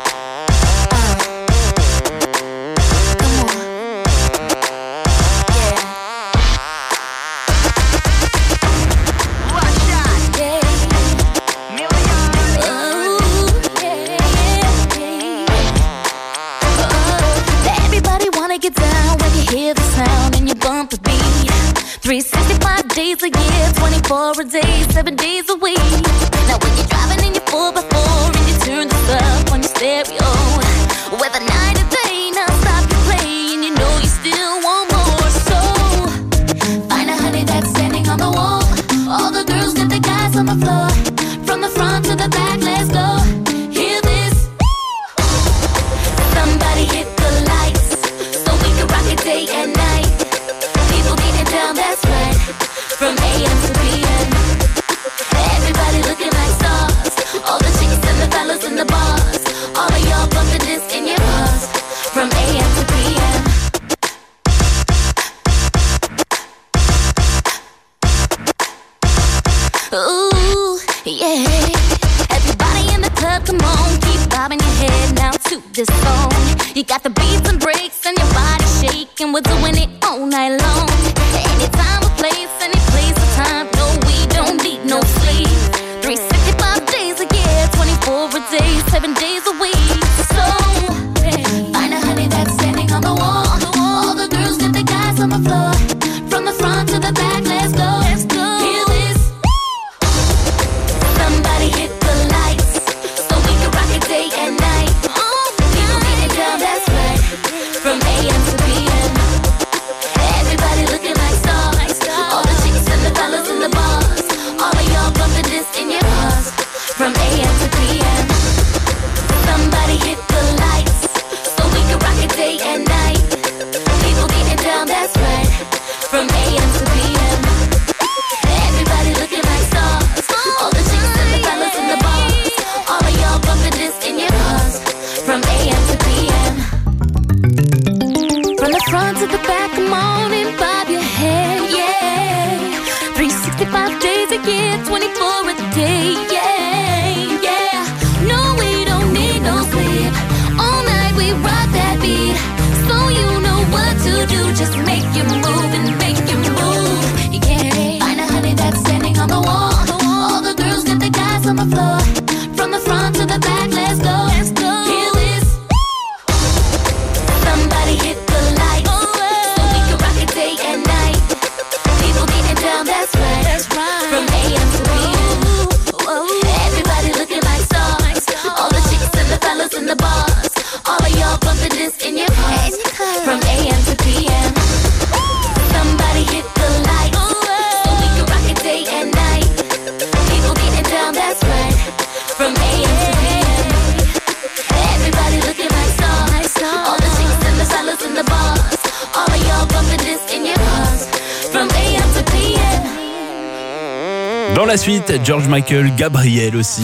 three sixty-five days a year, twenty-four a day, seven days a week. Now when you're driving in your four by four and you turn this up on your stereo, whether night or day, non-stop you play, and you know you still want more. So find a honey that's standing on the wall. All the girls get the guys on the floor. From the front to the back, let's go. Hear this? Somebody hit the lights so we can rock it day and night. Down, that's right, from A M to P M. Everybody looking like stars. All the chicks and the fellas in the bars. All of y'all bumping this in your cars. From A M to P M. Ooh, yeah. Everybody in the club, come on, keep bobbing your head now to this song. You got the beats and breaks and your body shaking. We're doing it all night long. Anytime, a place, any place, a time. No, we don't need no sleep. three sixty-five days a year, twenty-four a day, seven days a week. So, find a honey that's standing on the wall. All the girls get the guys on the floor. From the front to the back, let's go. Let's go. Hear this? Somebody hit the lights so we can rock it day and night. People getting down, that's right. From A M to P M. Everybody it twenty-four a day, yeah, yeah. No, we don't need no sleep. All night we rock that beat. So you know what to do, just make you move and make you move, yeah. Find a honey that's standing on the wall. All the girls get the guys on the floor. From the front to the back, let's go. Let's go. Hear this. Somebody hit the lights, so we can rock it day and night. People getting down, that's right. That's right. From A M to P M. Everybody looking like stars. All the chicks and the fellas in the bars. All of y'all bumping this in your cars. From A M to P M. Somebody hit the lights, so we can rock it day and night. People getting down, that's right. From A M to P M. Everybody looking like stars. All the chicks and the fellas in the bars. All of y'all bumping this in your cars. From A M to P M. Dans la suite, George Michael, Gabriel aussi.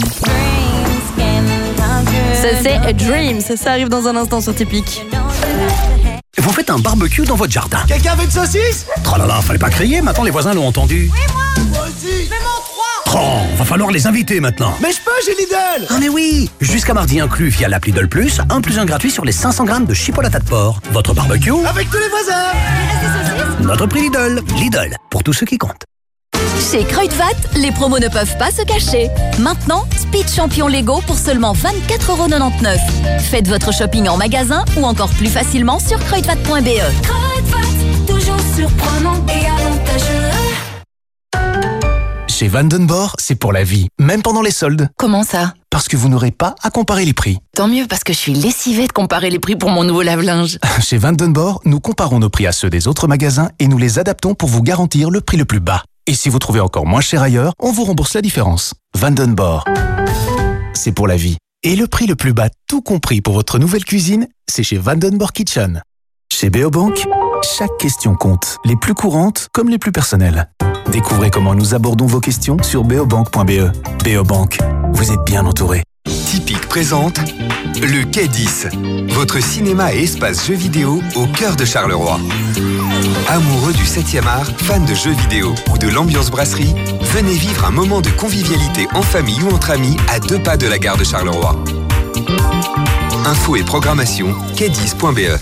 Ça c'est Dreams, ça arrive dans un instant sur Typique. Vous faites un barbecue dans votre jardin. Quelqu'un veut une saucisse? Oh là là, fallait pas crier, maintenant les voisins l'ont entendu. Oui, moi. Moi aussi. Fais-moi trois. Oh, va falloir les inviter maintenant. Mais je peux, j'ai Lidl. Ah mais oui. Jusqu'à mardi inclus via l'appli Lidl Plus, un plus un gratuit sur les cinq cents grammes de chipolata de porc. Votre barbecue avec tous les voisins. Notre prix Lidl. Lidl, pour tous ceux qui comptent. Chez Kruidvat, les promos ne peuvent pas se cacher. Maintenant, Speed Champion Lego pour seulement vingt-quatre euros quatre-vingt-dix-neuf. Faites votre shopping en magasin ou encore plus facilement sur kruidvat point b e. Kruidvat, toujours surprenant et avantageux. Chez Vandenborg, c'est pour la vie, même pendant les soldes. Comment ça? Parce que vous n'aurez pas à comparer les prix. Tant mieux, parce que je suis lessivée de comparer les prix pour mon nouveau lave-linge. Chez Vandenborg, nous comparons nos prix à ceux des autres magasins et nous les adaptons pour vous garantir le prix le plus bas. Et si vous trouvez encore moins cher ailleurs, on vous rembourse la différence. Vandenborg, c'est pour la vie. Et le prix le plus bas, tout compris pour votre nouvelle cuisine, c'est chez Vandenborg Kitchen. Chez Beobank, chaque question compte, les plus courantes comme les plus personnelles. Découvrez comment nous abordons vos questions sur beobank point b e. Beobank, vous êtes bien entouré. Typique présente le Quai dix, votre cinéma et espace jeux vidéo au cœur de Charleroi. Amoureux du septième art, fan de jeux vidéo ou de l'ambiance brasserie, venez vivre un moment de convivialité en famille ou entre amis à deux pas de la gare de Charleroi. Infos et programmation, quai dix point b e.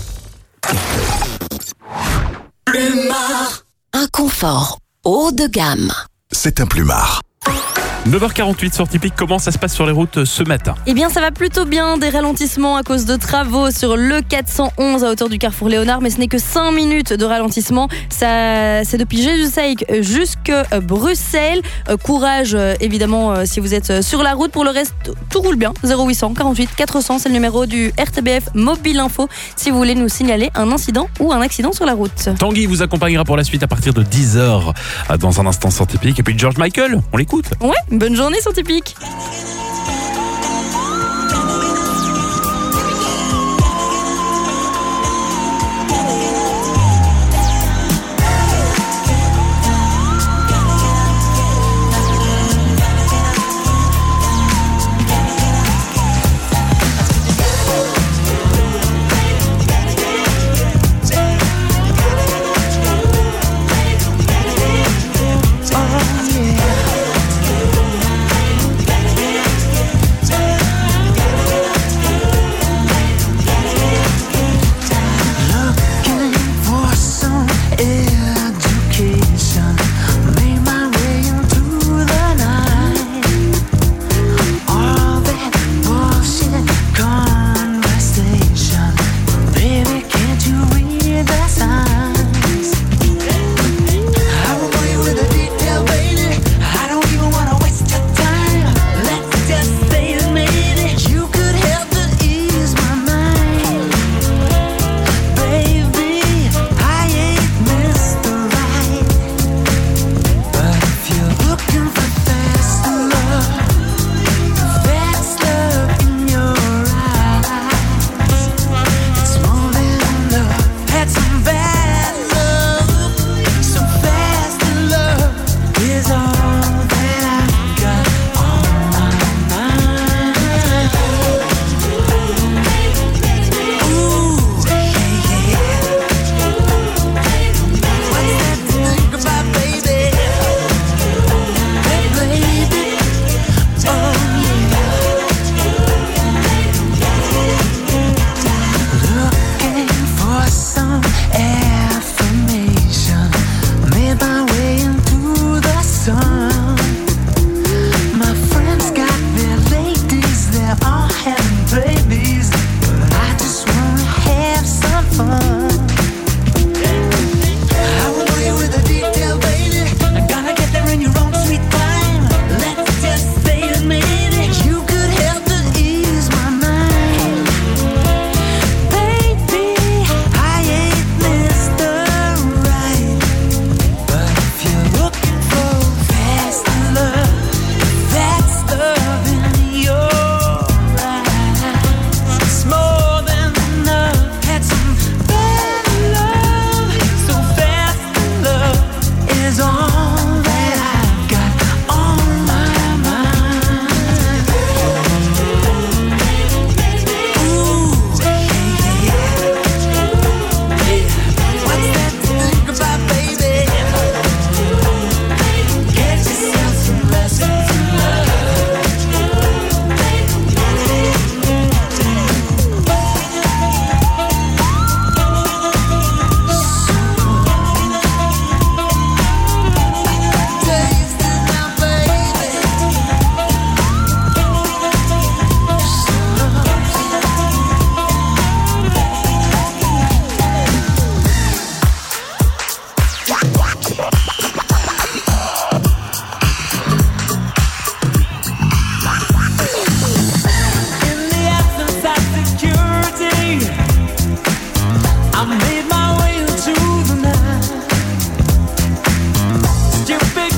Plumard, un confort haut de gamme. C'est un Plumard. neuf heures quarante-huit sur Typique, comment ça se passe sur les routes ce matin? Eh bien ça va plutôt bien, des ralentissements à cause de travaux sur le quatre cent onze à hauteur du carrefour Léonard, mais ce n'est que cinq minutes de ralentissement. Ça, c'est depuis Jésus-Saïque jusqu'à Bruxelles. Courage évidemment si vous êtes sur la route. Pour le reste, tout roule bien. zéro huit cent quarante-huit quatre cents, c'est le numéro du R T B F Mobile Info si vous voulez nous signaler un incident ou un accident sur la route. Tanguy vous accompagnera pour la suite à partir de dix heures dans un instant sur Typique. Et puis George Michael, on l'écoute. Ouais, bonne journée sur Typique.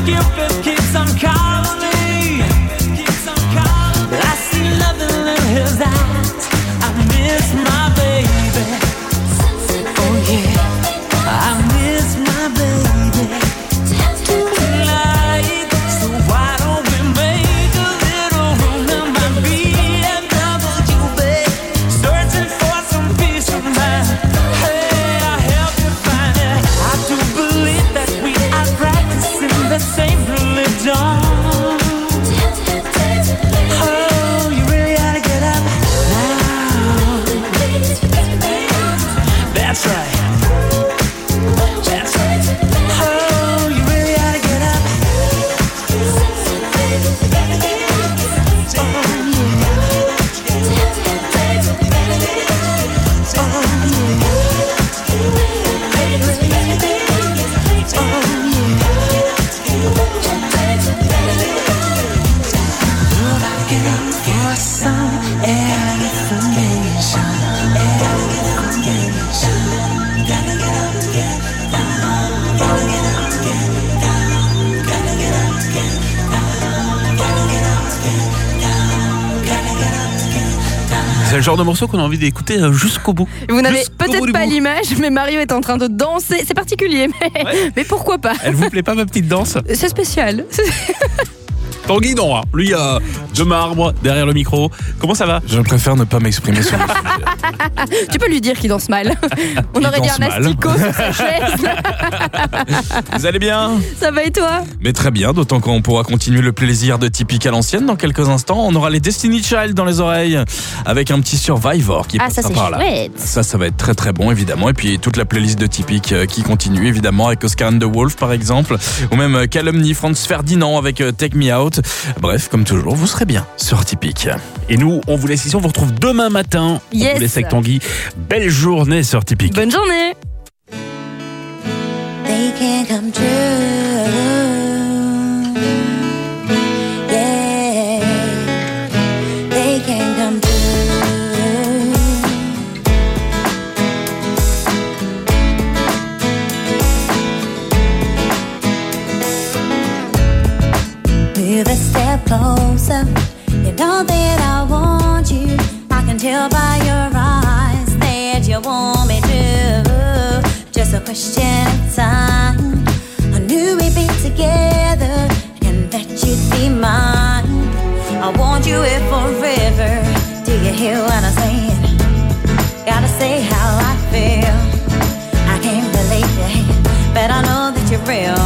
Cupid keeps on calling me. But I see nothing in his eyes. I miss my baby. Oh yeah, I miss my baby. Tonight, so why don't we make a little room in my B M W, babe? Searching for some peace of mind. Hey, I help you find it. I do believe that we are practicing the same religion. Oh, you really ought to get up now. That's right. That's right. Oh, you really ought to get up. For some information, gotta get up, get down, gotta get up, get down, gotta get up, get down, gotta get up, get down, gotta get up, get down. C'est le genre de morceau qu'on a envie d'écouter euh, jusqu'au bout. Vous n'avez Jusqu'au bout peut-être du pas bout. l'image, mais Mario est en train de danser. C'est particulier, mais, Ouais. mais pourquoi pas? Elle vous plaît pas ma petite danse? C'est spécial. Tanguy, non, hein. Lui, euh, de marbre, derrière le micro. Comment ça va? Je préfère ne pas m'exprimer sur le sujet. Tu peux lui dire qu'il danse mal. On Il aurait dit danse un mal. asticot sur sa chaise. Vous allez bien? Ça va et toi? Mais très bien, d'autant qu'on pourra continuer le plaisir de Typique à l'ancienne dans quelques instants. On aura les Destiny Child dans les oreilles avec un petit Survivor qui Ah, ça, passera c'est par là. chouette. Ça, ça va être très très bon évidemment. Et puis toute la playlist de Typique euh, qui continue évidemment avec Oscar and the Wolf par exemple. Ou même euh, Calumny, Franz Ferdinand avec euh, Take Me Out. Bref, comme toujours, vous serez bien sur Typique. Et nous, on vous laisse ici, on vous retrouve demain matin. On Yes. vous laisse avec Tanguy. Belle journée sur Typique. Bonne journée. They can come true. Yeah, they can come true. Move a step closer. You know that I want you. I can tell by your eyes that you want me to. Just a question of time. I knew we'd be together and that you'd be mine. I want you here forever. Do you hear what I'm saying? Gotta say how I feel. I can't believe you, but I know that you're real.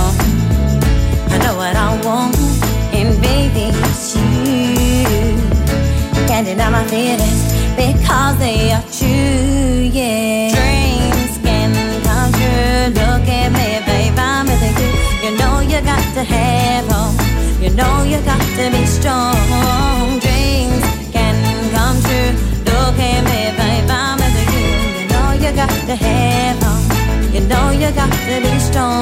I know what I want, and baby, it's you. Can't deny my feelings because they are true, yeah. Dreams can come true. Look at me, babe, I'm with you. You know you got to have hope. You know you got to be strong. Dreams can come true. Look at me, babe, I'm with you. You know you got to have hope. You know you got to be strong.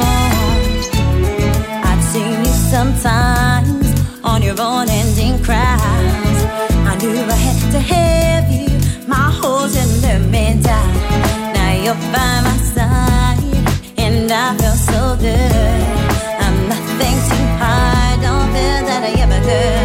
I've seen you sometimes on your own ending cries. I knew I had to have you, my whole tender me down. Now you're by my side, and I feel so good. I'm nothing too hard, don't feel that I ever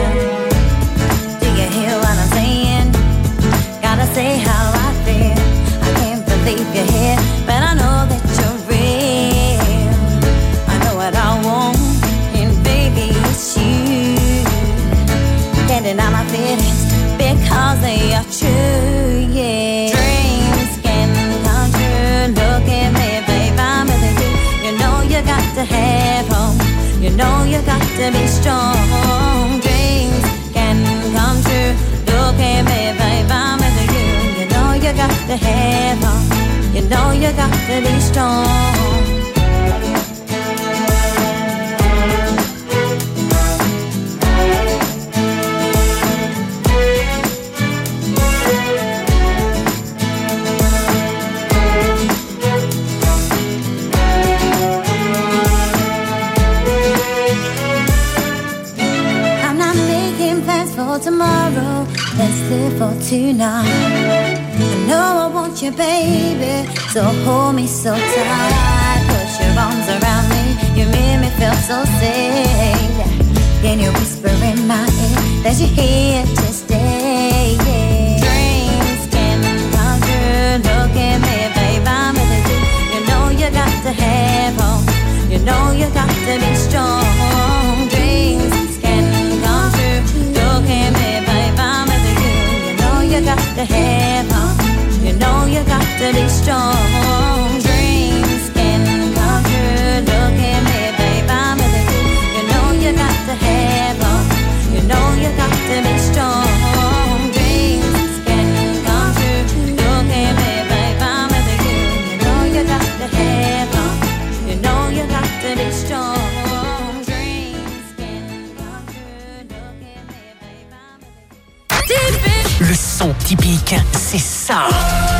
could. Do you hear what I'm saying? Gotta say how I feel. I can't believe you're here, but I know that you're real. I know what I want, and baby, it's you. Can't deny my feelings because they are true, yeah. Dreams can come true. Look at me, babe, I'm with you. You know you got to have hope. You know you got to be strong. Dreams can come true. Look at me, babe, I'm with you. You know you got to have hope. You know you got to be strong. Tomorrow, let's live for tonight. I know I want you, baby, so hold me so tight. Put your arms around me, you make me feel so safe. Then you whisper in my ear that you're here to stay. Yeah. Dreams can come true. Look at me, babe, I'm with you. You know you got to have hope. You know you got to be strong. Dreams can come true. Look at me, babe, I'm with you. You know you got to have hope. You know you got to be strong. Dreams can come true. Look at me, babe, I'm with you. You know you got to have hope. You know you got to be strong. Dreams can come true. Look at me, babe, I'm with you. You know you got to have hope. You know you got to be strong. Dreams can come true. Look at me, babe, I'm with you. Le son typique, c'est ça.